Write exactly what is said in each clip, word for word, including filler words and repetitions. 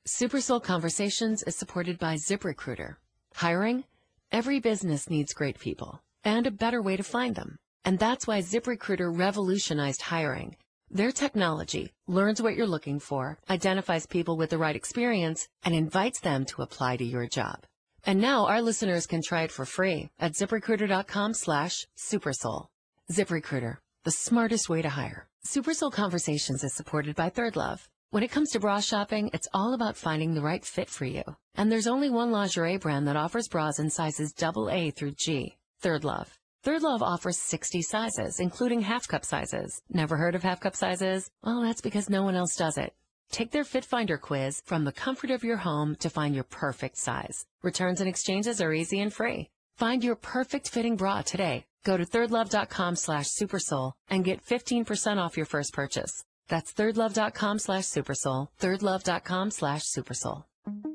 Super Soul Conversations is supported by ZipRecruiter. Hiring? Every business needs great people and a better way to find them. And that's why ZipRecruiter revolutionized hiring. Their technology learns what you're looking for, identifies people with the right experience, and invites them to apply to your job. And now our listeners can try it for free at ZipRecruiter.com slash Supersoul. ZipRecruiter, the smartest way to hire. Super Soul Conversations is supported by Third Love. When it comes to bra shopping, it's all about finding the right fit for you. And there's only one lingerie brand that offers bras in sizes double A through G, Third Love. Third Love offers sixty sizes, including half-cup sizes. Never heard of half-cup sizes? Well, that's because no one else does it. Take their Fit Finder quiz from the comfort of your home to find your perfect size. Returns and exchanges are easy and free. Find your perfect fitting bra today. Go to thirdlove.com slash supersoul and get fifteen percent off your first purchase. That's thirdlove.com slash supersoul, thirdlove.com slash supersoul.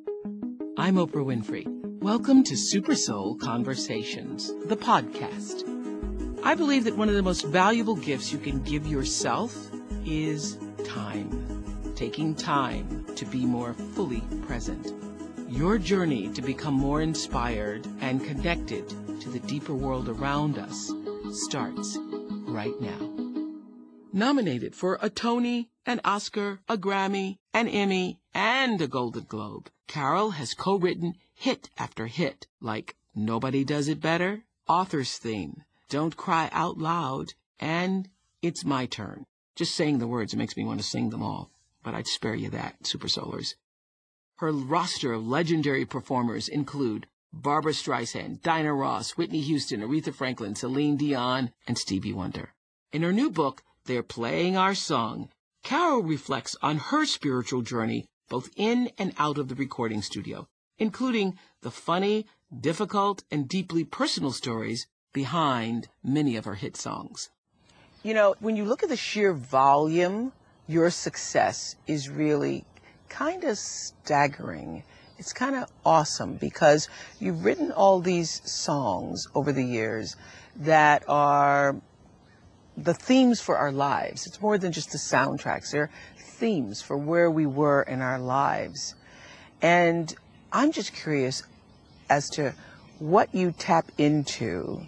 I'm Oprah Winfrey. Welcome to Super Soul Conversations, the podcast. I believe that one of the most valuable gifts you can give yourself is time. Taking time to be more fully present. Your journey to become more inspired and connected to the deeper world around us starts right now. Nominated for a Tony, an Oscar, a Grammy, an Emmy, and a Golden Globe, Carol has co-written hit after hit like Nobody Does It Better, Author's Theme, Don't Cry Out Loud, and It's My Turn. Just saying the words makes me want to sing them all, but I'd spare you that, Super Soulers. Her roster of legendary performers include Barbra Streisand, Dinah Ross, Whitney Houston, Aretha Franklin, Celine Dion, and Stevie Wonder. In her new book, They're Playing Our Song, Carol reflects on her spiritual journey both in and out of the recording studio, including the funny, difficult, and deeply personal stories behind many of her hit songs. You know, when you look at the sheer volume, your success is really kind of staggering. It's kind of awesome because you've written all these songs over the years that are the themes for our lives. It's more than just the soundtracks. They're themes for where we were in our lives. And I'm just curious as to what you tap into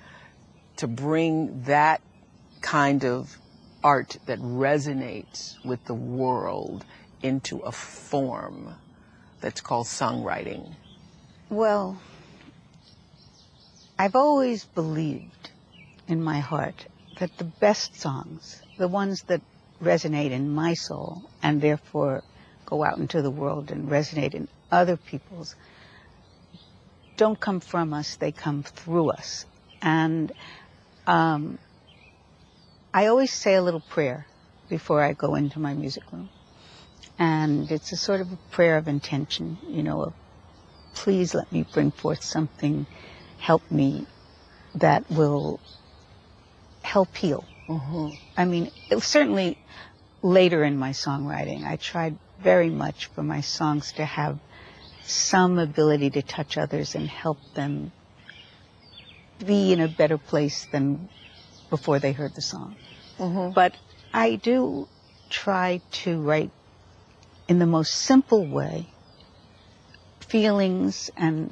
to bring that kind of art that resonates with the world into a form that's called songwriting. Well, I've always believed in my heart that the best songs, the ones that resonate in my soul and therefore go out into the world and resonate in other people's, don't come from us, they come through us. And um, I always say a little prayer before I go into my music room. And it's a sort of a prayer of intention, you know, of please let me bring forth something, help me, that will help heal. Mm-hmm. I mean, it was certainly later in my songwriting, I tried very much for my songs to have some ability to touch others and help them be in a better place than before they heard the song. Mm-hmm. But I do try to write in the most simple way feelings and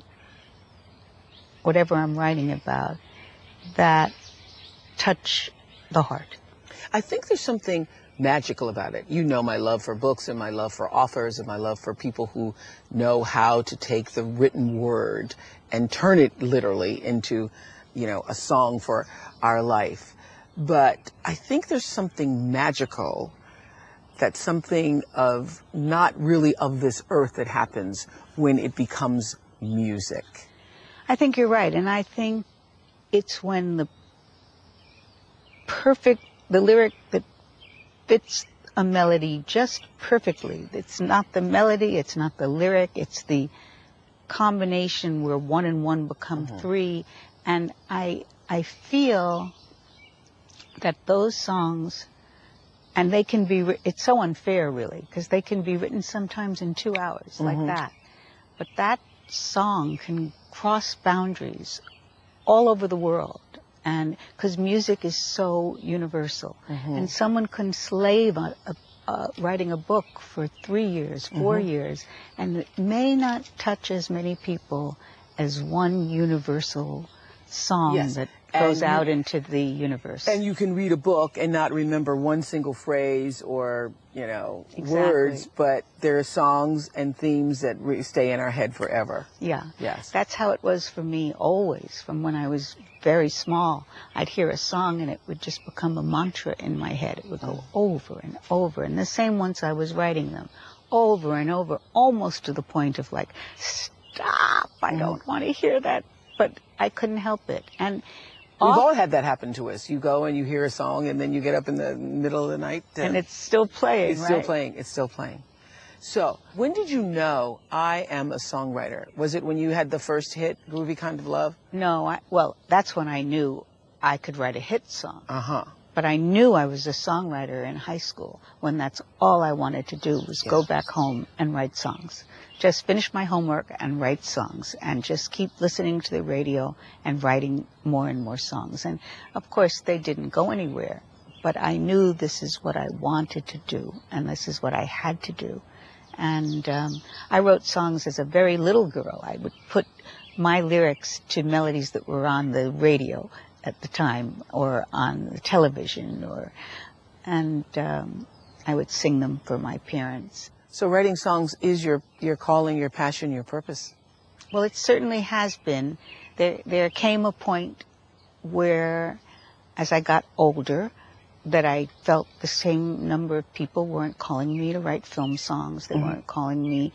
whatever I'm writing about that touch the heart. I think there's something magical about it. You know my love for books and my love for authors and my love for people who know how to take the written word and turn it literally into, you know, a song for our life. But I think there's something magical, that's something of not really of this earth that happens when it becomes music. I think you're right. And I think it's when the perfect, the lyric that fits a melody just perfectly. It's not the melody, it's not the lyric, it's the combination where one and one become mm-hmm. three. And I, I feel that those songs, and they can be, it's so unfair really, because they can be written sometimes in two hours mm-hmm. like that. But that song can cross boundaries all over the world. And because music is so universal, mm-hmm. and someone can slave a, a uh, writing a book for three years, four Mm-hmm. years, and it may not touch as many people as one universal song Yes. that And goes you- out into the universe. And you can read a book and not remember one single phrase or, you know, Exactly. words, but there are songs and themes that re- stay in our head forever. Yeah. Yes. That's how it was for me always, from when I was very small. I'd hear a song and it would just become a mantra in my head. It would go over and over. And the same once I was writing them, over and over, almost to the point of like, stop, I don't want to hear that. But I couldn't help it. And We've off- all had that happen to us. You go and you hear a song and then you get up in the middle of the night. to- and it's still playing, It's still right? playing. It's still playing. So, when did you know I am a songwriter? Was it when you had the first hit, Groovy Kind of Love? No, I, well, that's when I knew I could write a hit song. Uh-huh. But I knew I was a songwriter in high school when that's all I wanted to do was go Yes. back home and write songs. Just finish my homework and write songs and just keep listening to the radio and writing more and more songs. And of course they didn't go anywhere, but I knew this is what I wanted to do and this is what I had to do. And um, I wrote songs as a very little girl. I would put my lyrics to melodies that were on the radio at the time or on the television, or and um, I would sing them for my parents. So writing songs is your, your calling, your passion, your purpose? Well, it certainly has been. There, there came a point where, as I got older, that I felt the same number of people weren't calling me to write film songs. They Mhm. weren't calling me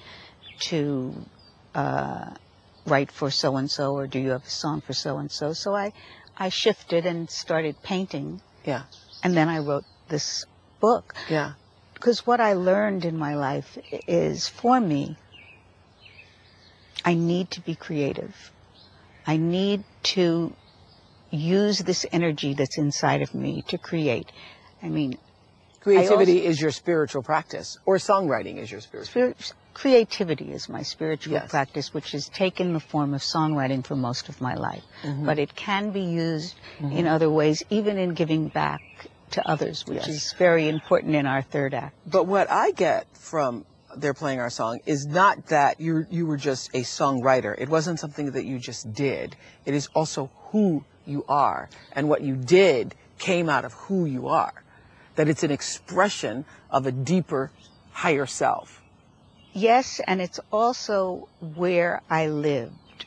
to uh, write for so-and-so, or do you have a song for so-and-so? So I, I shifted and started painting, Yeah. and then I wrote this book. Yeah. Because what I learned in my life is, for me, I need to be creative. I need to use this energy that's inside of me to create. I mean, Creativity is your spiritual practice, or songwriting is your spiritual spirit, creativity is my spiritual Yes. practice, which has taken the form of songwriting for most of my life. Mhm. But it can be used Mhm. in other ways, even in giving back to others, which Yes. is very important in our third act. But what I get from They're Playing Our Song is not that you you were just a songwriter. It wasn't something that you just did. It is also who you are, and what you did came out of who you are. That it's an expression of a deeper, higher self. Yes, and it's also where I lived.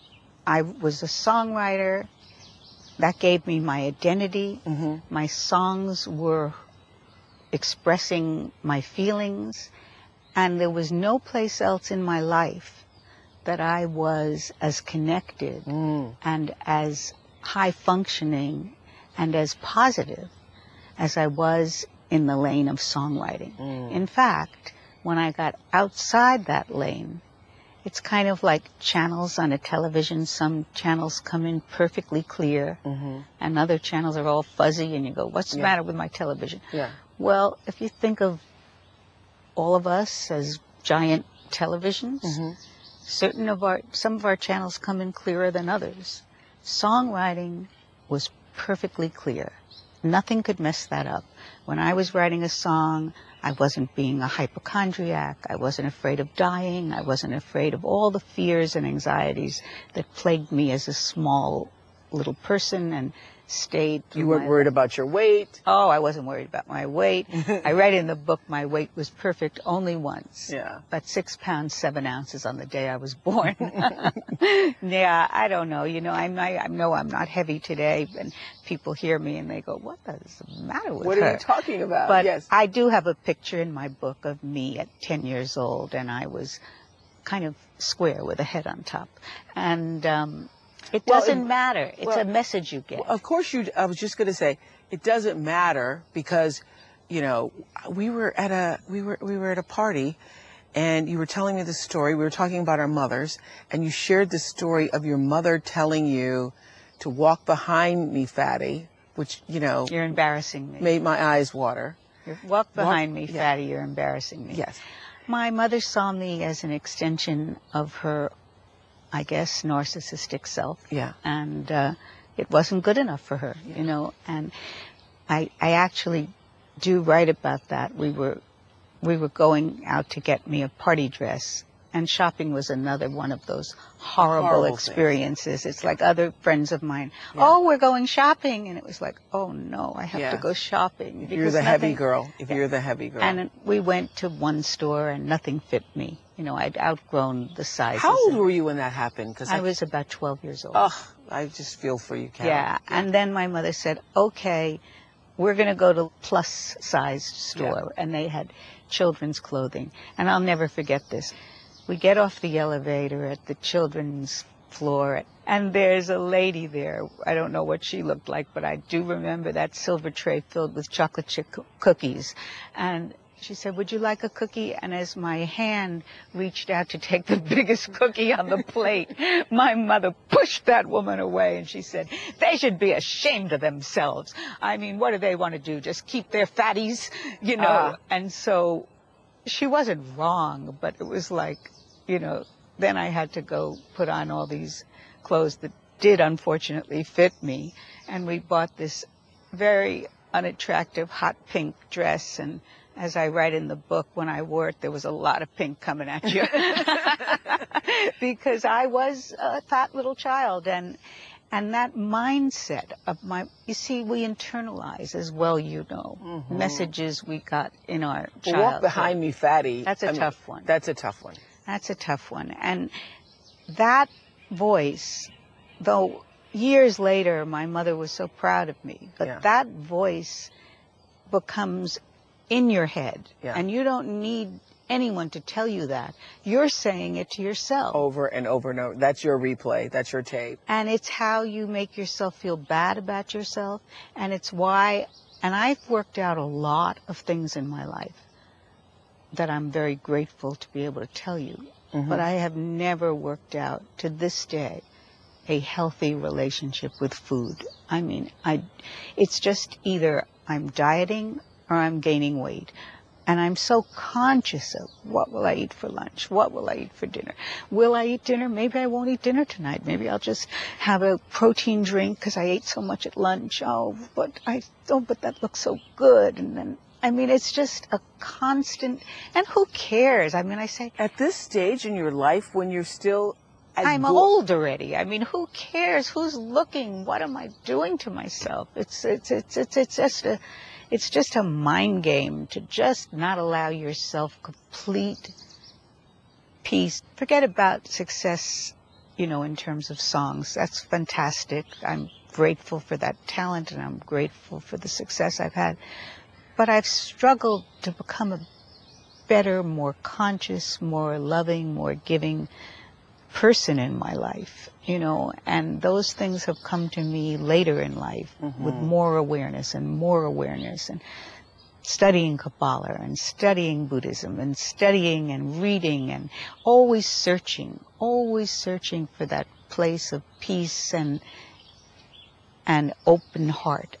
I was a songwriter. That gave me my identity. Mm-hmm. My songs were expressing my feelings, and there was no place else in my life that I was as connected Mm. and as high functioning and as positive as I was in the lane of songwriting. Mm. In fact, when I got outside that lane, it's kind of like channels on a television. Some channels come in perfectly clear, Mm-hmm. and other channels are all fuzzy, and you go, what's the Yeah. matter with my television? Yeah. Well, if you think of all of us as giant televisions, Mm-hmm. certain of our, some of our channels come in clearer than others. Songwriting was perfectly clear. Nothing could mess that up. When I was writing a song, I wasn't being a hypochondriac. I wasn't afraid of dying. I wasn't afraid of all the fears and anxieties that plagued me as a small little person and stayed through You weren't my worried life. about your weight. Oh, I wasn't worried about my weight. I write in the book my weight was perfect only once. Yeah. About six pounds, seven ounces on the day I was born. Yeah, I don't know. You know, I'm, I, I know I'm not heavy today, and people hear me and they go, what is the matter with What her? are you talking about? But yes. I do have a picture in my book of me at ten years old, and I was kind of square with a head on top. And um, it Well, doesn't it- matter. It's well, a message you get. Of course you, I was just going to say, it doesn't matter because, you know, we were at a, we were, we were at a party and you were telling me this story. We were talking about our mothers and you shared the story of your mother telling you to walk behind me, fatty, which, you know, You're embarrassing me. made my eyes water. You're, walk behind me, yeah. fatty. You're embarrassing me. Yes. My mother saw me as an extension of her, I guess, narcissistic self. Yeah. And uh, it wasn't good enough for her, you know. And I, I actually do write about that. We were we were going out to get me a party dress. And shopping was another one of those horrible, Horrible experiences. It's like other friends of mine, Yeah. oh, we're going shopping. And it was like, oh, no, I have Yeah. to go shopping. If you're because the heavy nothing- girl, if Yeah. you're the heavy girl. And we went to one store and nothing fit me. You know, I'd outgrown the sizes. How old and were you when that happened? Because I was about twelve years old. Oh, I just feel for you, Carol. Yeah. And then my mother said, okay, we're going to go to plus size store. And they had children's clothing. And I'll never forget this. We get off the elevator at the children's floor, and there's a lady there. I don't know what she looked like, but I do remember that silver tray filled with chocolate chip coo- cookies. And she said, would you like a cookie? And as my hand reached out to take the biggest cookie on the plate, my mother pushed that woman away, and she said, they should be ashamed of themselves. I mean, what do they want to do? Just keep their fatties, you know? Ah. And so she wasn't wrong, but it was like, you know, then I had to go put on all these clothes that did unfortunately fit me. And we bought this very unattractive hot pink dress. And as I write in the book, when I wore it, there was a lot of pink coming at you. Because I was a fat little child. And and that mindset of my, you see, we internalize as well, you know, Mm-hmm. messages we got in our Well, childhood. walk behind me, fatty. That's a I mean, tough one. That's a tough one. That's a tough one. And that voice, though years later my mother was so proud of me, but Yeah. that voice becomes in your head. Yeah. And you don't need anyone to tell you that. You're saying it to yourself. Over and over and over. That's your replay. That's your tape. And it's how you make yourself feel bad about yourself. And it's why, and I've worked out a lot of things in my life that I'm very grateful to be able to tell you. Mm-hmm. But I have never worked out, to this day, a healthy relationship with food. I mean, I, it's just either I'm dieting or I'm gaining weight. And I'm so conscious of what will I eat for lunch? What will I eat for dinner? Will I eat dinner? Maybe I won't eat dinner tonight. Maybe I'll just have a protein drink because I ate so much at lunch. Oh, but I, oh, but that looks so good. And then, I mean, it's just a constant, and who cares? I mean, I say, At this stage in your life, when you're still as I'm go- old already. I mean, who cares? Who's looking? What am I doing to myself? It's, it's, it's, it's, it's just a, it's just a mind game to just not allow yourself complete peace. Forget about success, you know, in terms of songs. That's fantastic. I'm grateful for that talent, and I'm grateful for the success I've had. But I've struggled to become a better, more conscious, more loving, more giving person in my life, you know, and those things have come to me later in life Mm-hmm. with more awareness and more awareness, and studying Kabbalah and studying Buddhism and studying and reading and always searching, always searching for that place of peace and and open heart.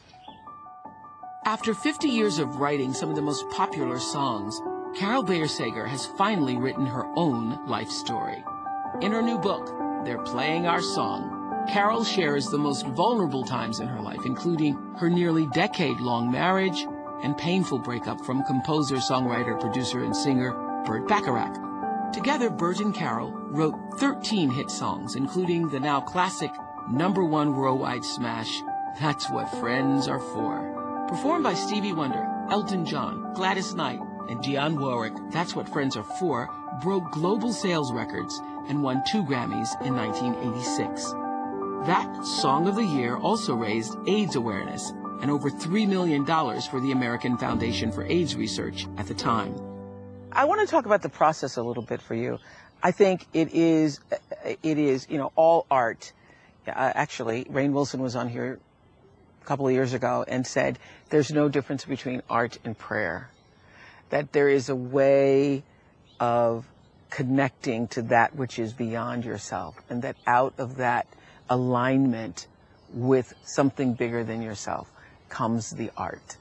After fifty years of writing some of the most popular songs, Carol Bayer Sager has finally written her own life story. In her new book, They're Playing Our Song, Carol shares the most vulnerable times in her life, including her nearly decade-long marriage and painful breakup from composer, songwriter, producer, and singer Burt Bacharach. Together, Burt and Carol wrote thirteen hit songs, including the now classic number one worldwide smash, That's What Friends Are For. Performed by Stevie Wonder, Elton John, Gladys Knight, and Dionne Warwick, That's What Friends Are For broke global sales records and won two Grammys in nineteen eighty-six. That Song of the Year also raised AIDS awareness and over three million dollars for the American Foundation for AIDS Research at the time. I want to talk about the process a little bit for you. I think it is, it is, you know, all art. Uh, actually, Rainn Wilson was on here a couple of years ago and said there's no difference between art and prayer. That there is a way of connecting to that which is beyond yourself, and that out of that alignment with something bigger than yourself comes the art.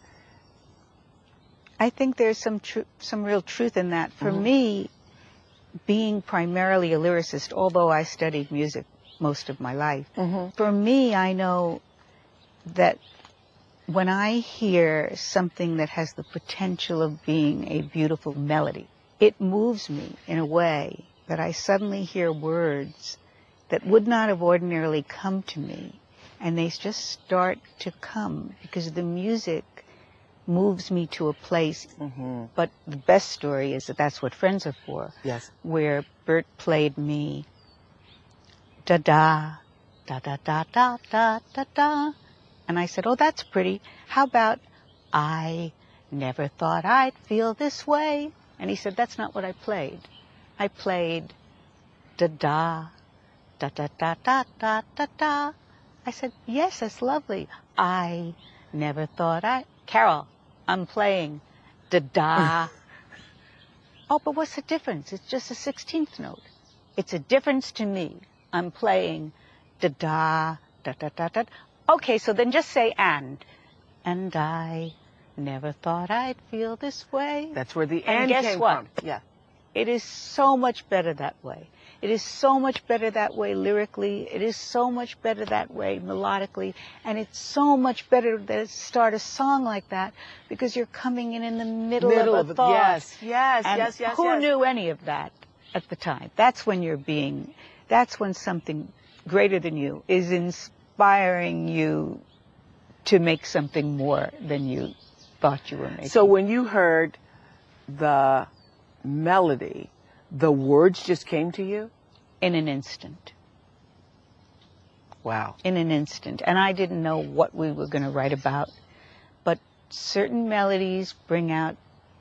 I think there's some tru- some real truth in that. For Mhm. me, being primarily a lyricist, although I studied music most of my life, Mhm. for me, I know that when I hear something that has the potential of being a beautiful melody, it moves me in a way that I suddenly hear words that would not have ordinarily come to me, and they just start to come because the music moves me to a place. Mm-hmm. But the best story is that that's what Friends are for. Yes. Where Bert played me da-da, da-da-da-da-da-da-da. And I said, oh, that's pretty. How about I never thought I'd feel this way? And he said, that's not what I played. I played da-da, da-da-da-da-da-da-da. I said, yes, that's lovely. I never thought I... Carol, I'm playing da-da. Oh, but what's the difference? It's just a sixteenth note. It's a difference to me. I'm playing da-da, da-da-da-da. Okay, so then just say and. And I never thought I'd feel this way. That's where the And and guess came what? from. Yeah. It is so much better that way. It is so much better that way lyrically. It is so much better that way melodically. And it's so much better to start a song like that because you're coming in in the middle, Middle of of a it. thought. Yes, yes, And yes, yes, who yes. knew any of that at the time? That's when you're being, that's when something greater than you is inspiring you to make something more than you thought you were making. So when you heard the melody, the words just came to you? In an instant. Wow. In an instant. And I didn't know what we were going to write about, but certain melodies bring out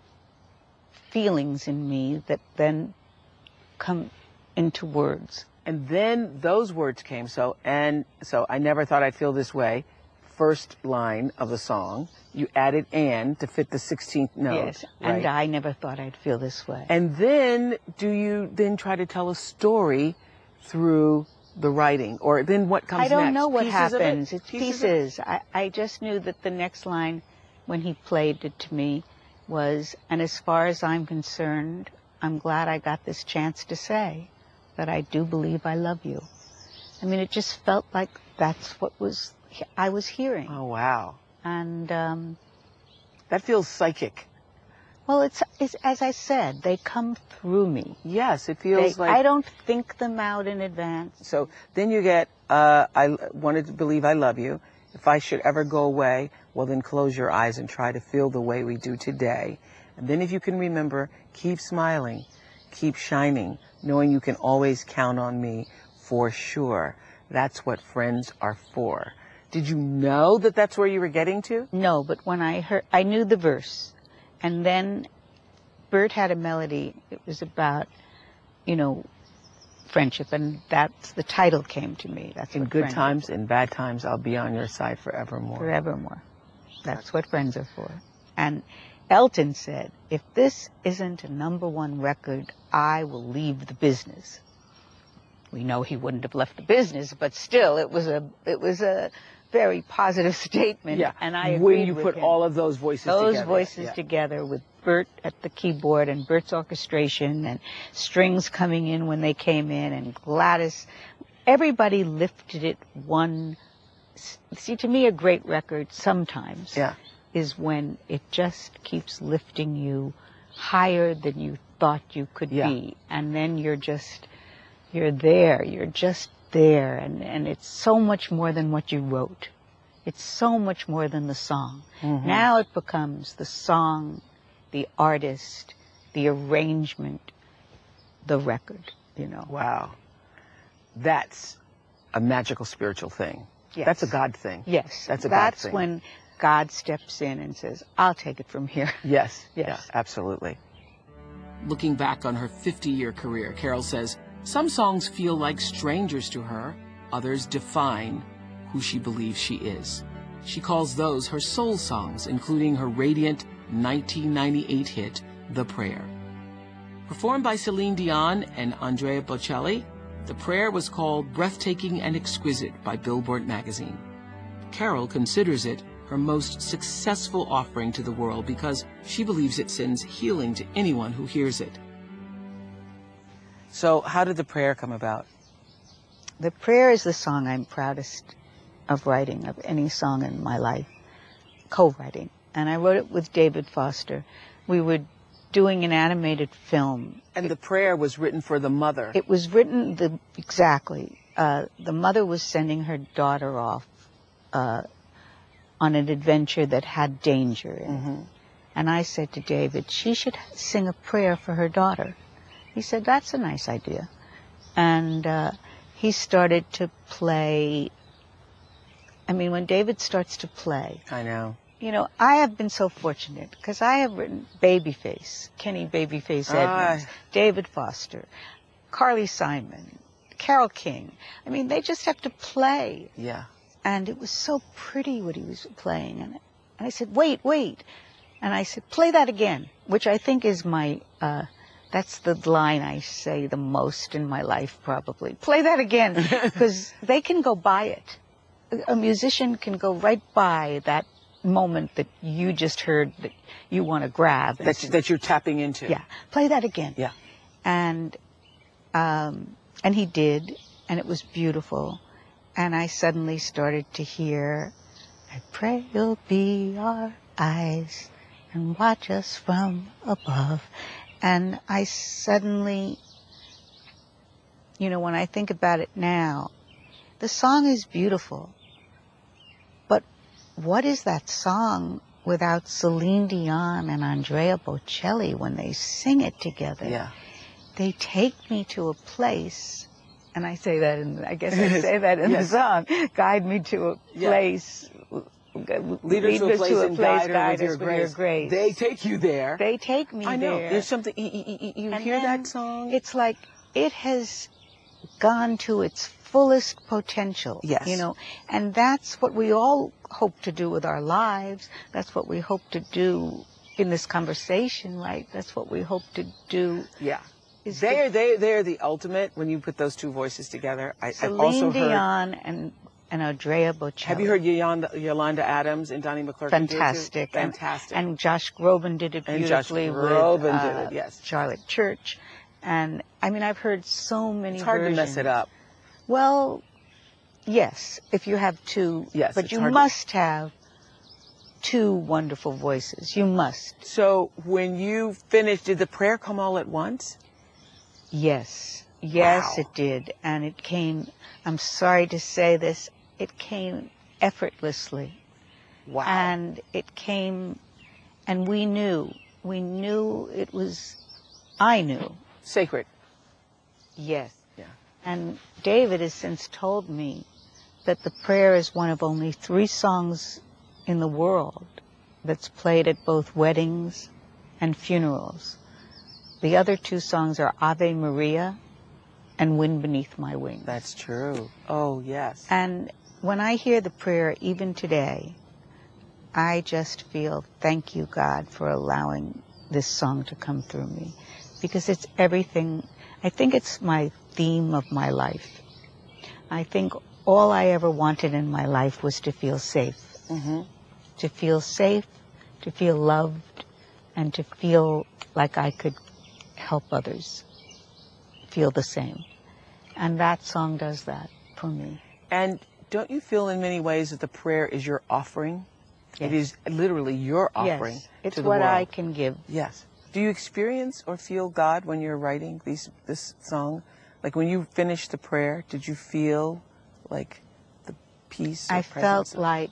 feelings in me that then come into words. And then those words came. So, and so I never thought I'd feel this way. First line of the song, you added and to fit the sixteenth note. Yes, right? and I never thought I'd feel this way. And then do you then try to tell a story through the writing? Or then what comes I don't next? know what Pieces of it? happens. It's Pieces of it? pieces. I, I just knew that the next line, when he played it to me, was, and as far as I'm concerned, I'm glad I got this chance to say that I do believe I love you. I mean, it just felt like that's what was I was hearing. Oh, wow. And, um, That feels psychic. well, it's, it's, as I said, they come through me. Yes, it feels They- like... I don't think them out in advance. So then you get, uh, I wanted to believe I love you. If I should ever go away, well, then close your eyes and try to feel the way we do today. And then if you can remember, keep smiling, keep shining, knowing you can always count on me for sure. That's what friends are for. Did you know that that's where you were getting to? No, but when I heard, I knew the verse. And then Bert had a melody. It was about, you know, friendship. And that's, the title came to me. That's In what good friends times, in bad times, I'll be on your side forevermore. are for. Forevermore. That's what friends are for. And Elton said, if this isn't a number one record, I will leave the business. We know he wouldn't have left the business, but still, it was a, it was a very positive statement. Yeah. And I agreed when you with put him. all of those voices those together. voices Yeah. together with Bert at the keyboard and Bert's orchestration and strings coming in when they came in and Gladys, everybody lifted it one. See, to me, a great record sometimes Yeah. is when it just keeps lifting you higher than you thought you could Yeah. be. And then you're just, you're there, you're just there. And, and it's so much more than what you wrote. It's so much more than the song. Mhm. Now it becomes the song, the artist, the arrangement, the record, you know. Wow. That's a magical spiritual thing. Yes. That's a God thing. Yes. That's a God That's thing. when God steps in and says, I'll take it from here. Yes. Yes. Yeah, absolutely. Looking back on her fifty-year career, Carol says, some songs feel like strangers to her, others define who she believes she is. She calls those her soul songs, including her radiant nineteen ninety-eight hit, The Prayer. Performed by Celine Dion and Andrea Bocelli, The Prayer was called Breathtaking and Exquisite by Billboard magazine. Carol considers it her most successful offering to the world because she believes it sends healing to anyone who hears it. So how did The Prayer come about? The Prayer is the song I'm proudest of writing, of any song in my life. co-writing, and I wrote it with David Foster. We were doing an animated film. And the prayer was written for the mother. It was written, the, exactly. Uh, the mother was sending her daughter off uh, on an adventure that had danger in it. Mm-hmm. And I said to David, she should sing a prayer for her daughter. He said, that's a nice idea. And uh, he started to play. I mean, when David starts to play. I know. You know, I have been so fortunate because I have written Babyface, Kenny Babyface Edmonds, ah. David Foster, Carly Simon, Carole King. I mean, they just have to play. Yeah. And it was so pretty what he was playing. And, and I said, wait, wait. And I said, play that again, which I think is my, uh, that's the line I say the most in my life, probably. Play that again, because they can go by it. A musician can go right by that moment that you just heard that you want to grab. That, that you're tapping into. Yeah. Play that again. Yeah. And, um, and he did, and it was beautiful. And I suddenly started to hear, I pray you'll be our eyes and watch us from above. And I suddenly, you know, when I think about it now, the song is beautiful. But what is that song without Celine Dion and Andrea Bocelli when they sing it together? Yeah. They take me to a place, and I say that in, I guess I say that in yes. the song, guide me to a place. Yeah. Lead us to a place, to a and place guide, guide her with, your, with grace. your grace. They take you there. They take me there. I know. There. There's something, you, you, you hear that song? It's like it has gone to its fullest potential. Yes. You know, and that's what we all hope to do with our lives. That's what we hope to do in this conversation, right? That's what we hope to do. Yeah. They are, they, they are the ultimate when you put those two voices together. I, I've also Celine heard... Dion and... and Andrea Bocelli. Have you heard Yolanda, Yolanda Adams and Donnie McClurkin? Fantastic. Fantastic. And, and Josh Groban did it beautifully and Josh Groban with uh, did it, yes. Charlotte Church. And, I mean, I've heard so many It's hard versions. to mess it up. Well, yes, if you have two. Yes, but you must to... have two wonderful voices. You must. So when you finished, did the prayer come all at once? Yes. Yes, wow. it did. And it came, I'm sorry to say this, it came effortlessly. Wow. And it came, and we knew, we knew it was, I knew. Sacred. Yes. Yeah. And David has since told me that the prayer is one of only three songs in the world that's played at both weddings and funerals. The other two songs are Ave Maria and Wind Beneath My Wings. That's true. Oh, yes. And when I hear the prayer, even today, I just feel, thank you, God, for allowing this song to come through me. Because it's everything. I think it's my theme of my life. I think all I ever wanted in my life was to feel safe. Mm-hmm. To feel safe, to feel loved, and to feel like I could help others feel the same. And that song does that for me. And don't you feel in many ways that the prayer is your offering? Yes. It is literally your offering yes. It's to the what world. I can give. Yes. Do you experience or feel God when you're writing these this song? Like when you finished the prayer, did you feel like the peace or I presence felt of... like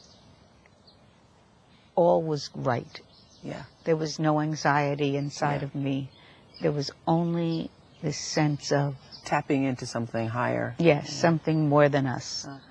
all was right. Yeah. There was no anxiety inside yeah. of me. There was only this sense of tapping into something higher. Yes, yeah. something more than us. Uh-huh.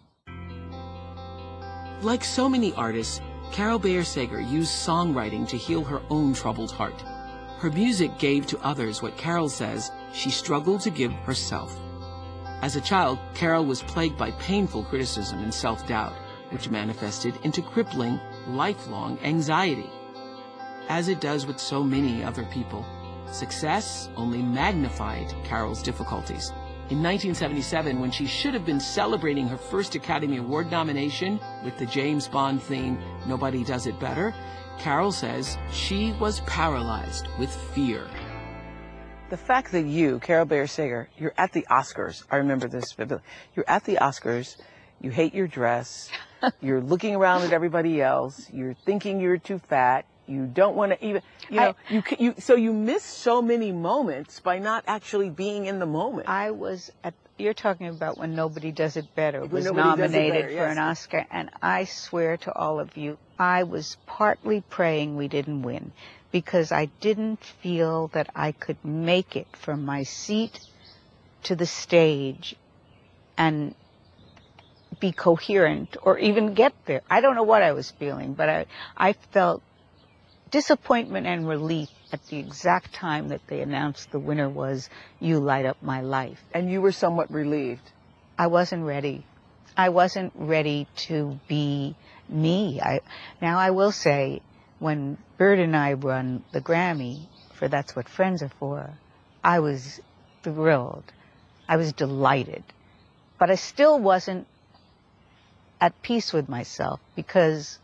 Like so many artists, Carol Bayer Sager used songwriting to heal her own troubled heart. Her music gave to others what Carol says she struggled to give herself. As a child, Carol was plagued by painful criticism and self-doubt, which manifested into crippling, lifelong anxiety. As it does with so many other people, success only magnified Carol's difficulties. In nineteen seventy-seven, when she should have been celebrating her first Academy Award nomination with the James Bond theme, Nobody Does It Better, Carol says she was paralyzed with fear. The fact that you, Carol Bayer Sager, you're at the Oscars, I remember this vividly, you're at the Oscars, you hate your dress, You're looking around at everybody else. You're thinking you're too fat. You don't want to even, you know, I, you, you, so you miss so many moments by not actually being in the moment. I was at, you're talking about When Nobody Does It Better, When was Nobody nominated Does It Better, for yes. an Oscar, and I swear to all of you, I was partly praying we didn't win, because I didn't feel that I could make it from my seat to the stage and be coherent or even get there. I don't know what I was feeling, but I, I felt disappointment and relief at the exact time that they announced the winner was You Light Up My Life. And you were somewhat relieved. I wasn't ready. I wasn't ready to be me. I, now I will say, when Bert and I won the Grammy for That's What Friends Are For, I was thrilled. I was delighted. But I still wasn't at peace with myself, because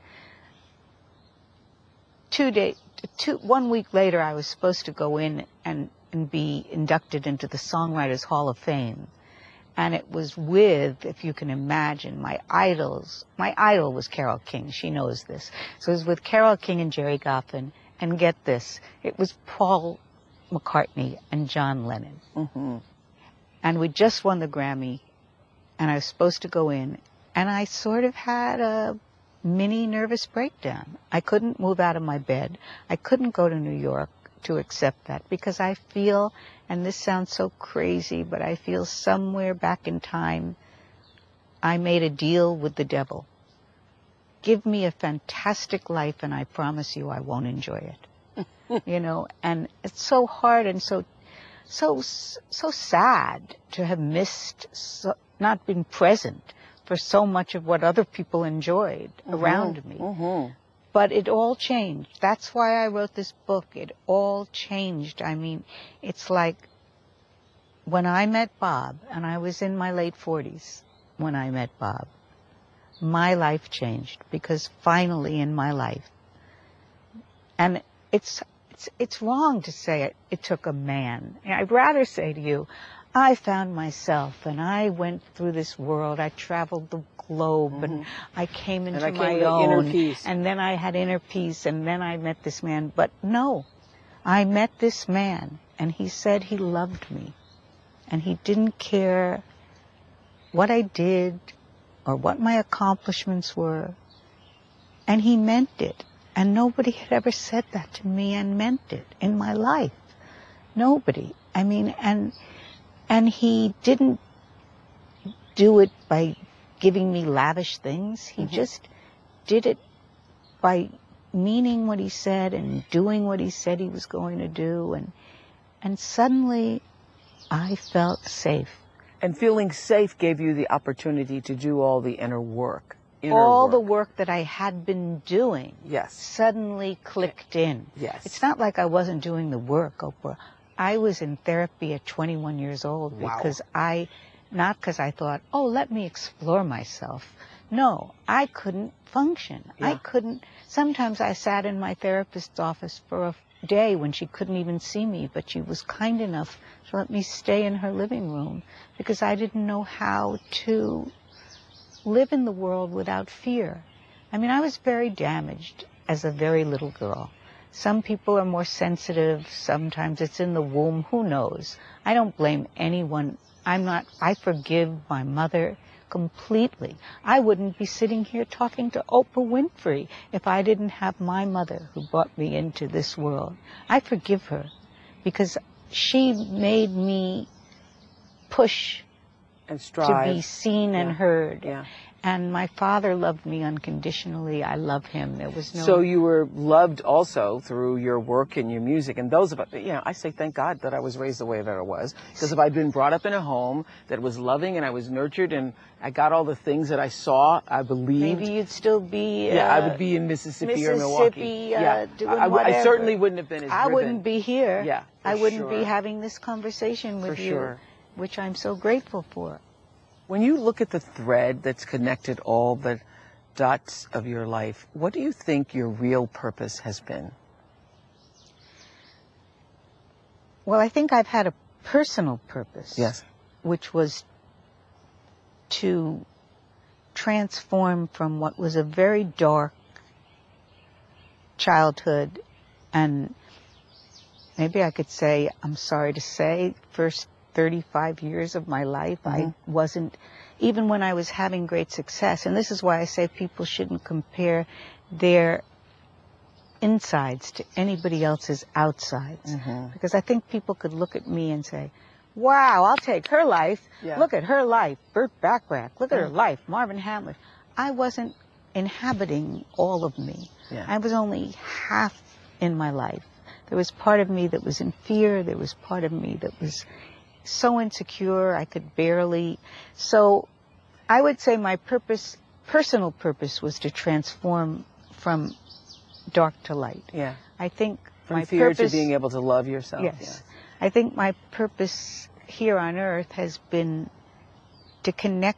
two day, two, one week later I was supposed to go in and, and be inducted into the Songwriters Hall of Fame. And it was with, if you can imagine, my idols. My idol was Carole King. She knows this. So it was with Carole King and Gerry Goffin. And get this, it was Paul McCartney and John Lennon. Mm-hmm. And we just won the Grammy, and I was supposed to go in, and I sort of had a mini nervous breakdown. I couldn't move out of my bed. I couldn't go to New York to accept that, because I feel, and this sounds so crazy, but I feel somewhere back in time I made a deal with the devil. Give me a fantastic life and I promise you I won't enjoy it. You know, and it's so hard and so so so sad to have missed, so, not been present for so much of what other people enjoyed mm-hmm. around me. Mm-hmm. But it all changed. That's why I wrote this book. It all changed. I mean, it's like when I met Bob, and I was in my late forties when I met Bob, my life changed, because finally in my life, and it's it's it's wrong to say it, it took a man. I'd rather say to you, I found myself, and I went through this world. I traveled the globe, mm-hmm. and I came into and I my came own. Inner peace. And then I had inner peace, and then I met this man. But no, I met this man, and he said he loved me, and he didn't care what I did or what my accomplishments were, and he meant it. And nobody had ever said that to me and meant it in my life. Nobody. I mean, and and he didn't do it by giving me lavish things. He mm-hmm. just did it by meaning what he said and doing what he said he was going to do. And and suddenly I felt safe. And feeling safe gave you the opportunity to do all the inner work. Inner all work. the work that I had been doing yes. suddenly clicked in. Yes. It's not like I wasn't doing the work, Oprah. I was in therapy at twenty-one years old wow. because I, not because I thought, oh, let me explore myself. No, I couldn't function. Yeah. I couldn't. Sometimes I sat in my therapist's office for a day when she couldn't even see me, but she was kind enough to let me stay in her living room because I didn't know how to live in the world without fear. I mean, I was very damaged as a very little girl. Some people are more sensitive. Sometimes it's in the womb. Who knows? I don't blame anyone. I'm not, I forgive my mother completely. I wouldn't be sitting here talking to Oprah Winfrey if I didn't have my mother who brought me into this world. I forgive her because she made me push and strive. to be seen yeah. and heard. Yeah. And my father loved me unconditionally. I love him. There was no... So you were loved also through your work and your music. And those of us, you know, I say thank God that I was raised the way that I was. Because if I'd been brought up in a home that was loving and I was nurtured and I got all the things that I saw, I believed... Maybe you'd still be... Uh, yeah, I would be in Mississippi, Mississippi or Milwaukee. Uh, yeah, doing I, whatever. I certainly wouldn't have been as I driven. wouldn't be here. Yeah, I wouldn't sure. be having this conversation with for you, sure. which I'm so grateful for. When you look at the thread that's connected all the dots of your life, what do you think your real purpose has been? Well, I think I've had a personal purpose. Yes. Which was to transformed from what was a very dark childhood, and maybe I could say, I'm sorry to say, first thirty-five years of my life, mm-hmm. I wasn't, even when I was having great success, and this is why I say people shouldn't compare their insides to anybody else's outsides. Mm-hmm. Because I think people could look at me and say, wow, I'll take her life. Yeah. Look at her life. Burt Bacharach. Look at mm. her life. Marvin Hamlisch. I wasn't inhabiting all of me. Yeah. I was only half in my life. There was part of me that was in fear. There was part of me that was so insecure I could barely. So I would say my purpose, personal purpose, was to transform from dark to light. Yeah. I think from my fear purpose, to being able to love yourself. Yes. yes. I think my purpose here on earth has been to connect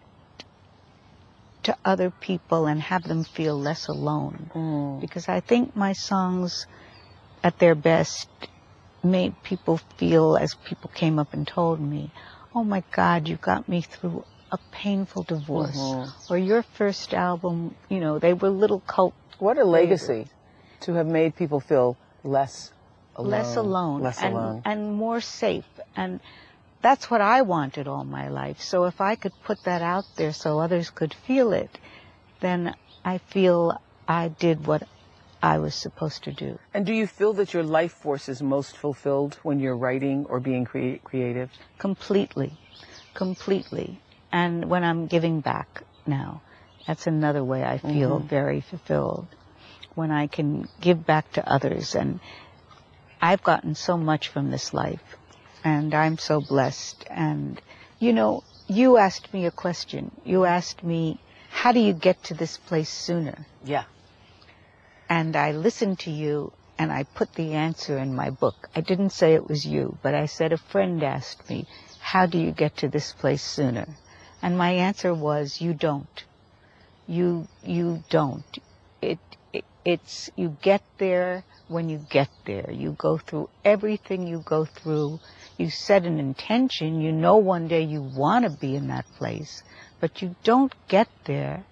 to other people and have them feel less alone. Mm. Because I think my songs, at their best, made people feel, as people came up and told me, oh my God, you got me through a painful divorce. Mm-hmm. Or your first album, you know, they were little cult. What a legacy to have made people feel less alone. Less alone. Less and, alone. And more safe. And that's what I wanted all my life. So if I could put that out there so others could feel it, then I feel I did what I was supposed to do. And do you feel that your life force is most fulfilled when you're writing or being crea- creative? Completely. Completely. And when I'm giving back now, that's another way I feel mm-hmm. very fulfilled. When I can give back to others. And I've gotten so much from this life. And I'm so blessed. And, you know, you asked me a question. You asked me, how do you get to this place sooner? Yeah. And I listened to you, and I put the answer in my book. I didn't say it was you, but I said a friend asked me, how do you get to this place sooner? And my answer was, you don't. You, you don't. It, it, it's, you get there when you get there. You go through everything you go through. You set an intention. You know one day you want to be in that place, but you don't get there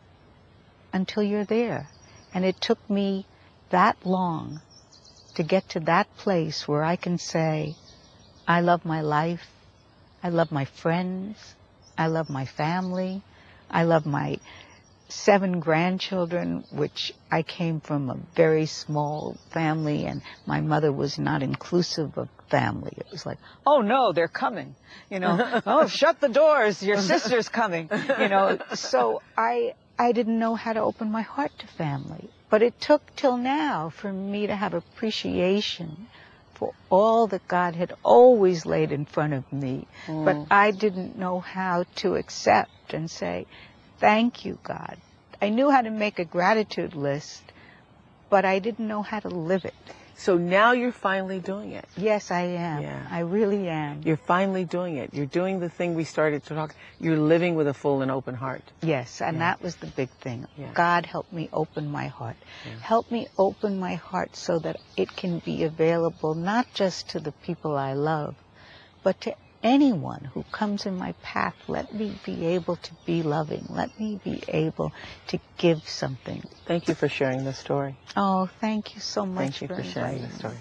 until you're there. And it took me that long to get to that place where I can say, I love my life, I love my friends, I love my family, I love my seven grandchildren, which I came from a very small family, and my mother was not inclusive of family. It was like, oh no, they're coming. You know, oh, shut the doors, your sister's coming. You know, so I, I didn't know how to open my heart to family. But it took till now for me to have appreciation for all that God had always laid in front of me. Mm. But I didn't know how to accept and say, thank you, God. I knew how to make a gratitude list, but I didn't know how to live it. So now you're finally doing it. Yes, I am. Yeah. I really am. You're finally doing it. You're doing the thing we started to talk. You're living with a full and open heart. Yes, and yeah. that was the big thing. Yeah. God help me open my heart. Yeah. Help me open my heart so that it can be available not just to the people I love, but to anyone who comes in my path. Let me be able to be loving. Let me be able to give something. Thank you for sharing this story. Oh, thank you so much Thank you for, for sharing inviting this story.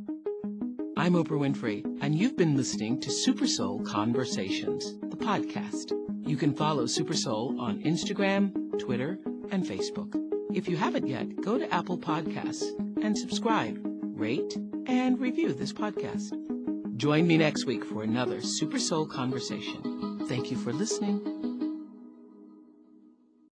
I'm Oprah Winfrey, and you've been listening to Super Soul Conversations, the podcast. You can follow Super Soul on Instagram, Twitter, and Facebook. If you haven't yet, go to Apple Podcasts and subscribe, rate, and review this podcast. Join me next week for another Super Soul Conversation. Thank you for listening.